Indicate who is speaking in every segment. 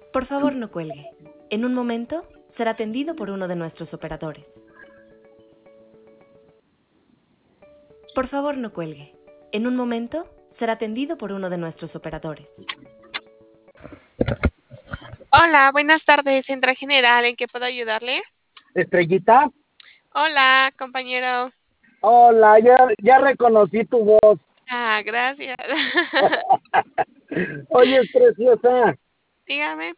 Speaker 1: Por favor, no cuelgue. En un momento será atendido por uno de nuestros operadores. Por favor, no cuelgue. En un momento será atendido por uno de nuestros operadores.
Speaker 2: Hola, buenas tardes, Central General, ¿en qué puedo ayudarle?
Speaker 3: Estrellita,
Speaker 2: Hola, compañero.
Speaker 3: hola, ya reconocí tu voz.
Speaker 2: Ah, gracias.
Speaker 3: Oye, es preciosa.
Speaker 2: Dígame.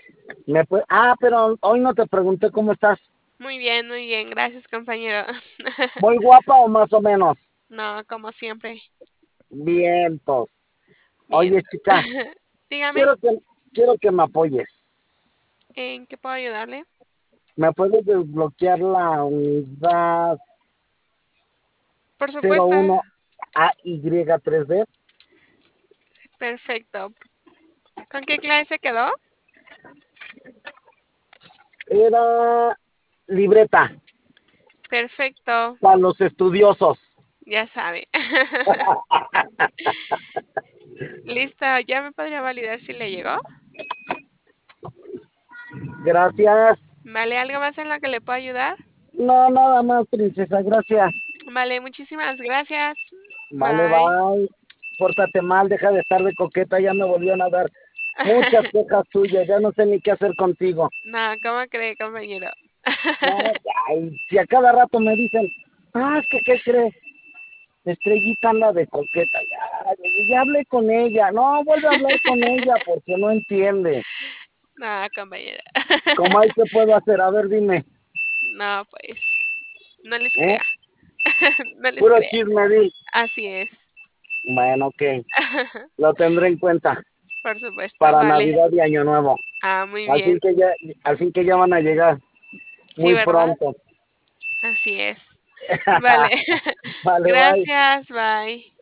Speaker 3: Pero hoy no te pregunté cómo estás.
Speaker 2: Muy bien, gracias, compañero.
Speaker 3: ¿Muy guapa o más o menos?
Speaker 2: No, como siempre.
Speaker 3: Vientos.
Speaker 2: Bien.
Speaker 3: Oye, chica,
Speaker 2: Dígame,
Speaker 3: quiero que me apoyes.
Speaker 2: ¿en qué puedo ayudarle?
Speaker 3: ¿Me puedes desbloquear la unidad
Speaker 2: Por supuesto.
Speaker 3: 01 AY3D?
Speaker 2: Perfecto. ¿Con qué clase se quedó?
Speaker 3: Era libreta
Speaker 2: Perfecto.
Speaker 3: para los estudiosos.
Speaker 2: Ya sabe. Listo, ¿ya me podría validar si le llegó?
Speaker 3: Gracias.
Speaker 2: ¿Vale? ¿Algo más en lo que le puedo ayudar?
Speaker 3: No, nada más, princesa, gracias.
Speaker 2: Vale, muchísimas gracias.
Speaker 3: Vale,
Speaker 2: Bye.
Speaker 3: bye. Pórtate mal, deja de estar de coqueta, ya me volvieron a dar muchas quejas tuyas, ya no sé ni qué hacer contigo.
Speaker 2: No, ¿cómo cree, compañero?
Speaker 3: No, ay, si a cada rato me dicen, es que, ¿qué crees? Estrellita anda de coqueta, ya hablé con ella, no, vuelve a hablar con ella porque no entiende.
Speaker 2: No, compañero.
Speaker 3: ¿Cómo hay que puedo hacer? A ver, dime,
Speaker 2: No, pues, no les
Speaker 3: ¿eh?
Speaker 2: crea. No les
Speaker 3: Puro
Speaker 2: crea.
Speaker 3: chisme, di.
Speaker 2: Así es.
Speaker 3: Bueno, ok, lo tendré en cuenta
Speaker 2: Por supuesto,
Speaker 3: para
Speaker 2: vale.
Speaker 3: Navidad y Año Nuevo.
Speaker 2: Ah, muy
Speaker 3: Al fin
Speaker 2: bien.
Speaker 3: que ya, al fin que ya van a llegar
Speaker 2: Sí,
Speaker 3: muy
Speaker 2: ¿verdad?
Speaker 3: pronto.
Speaker 2: Así es. Vale.
Speaker 3: Vale, bye.
Speaker 2: Gracias, bye.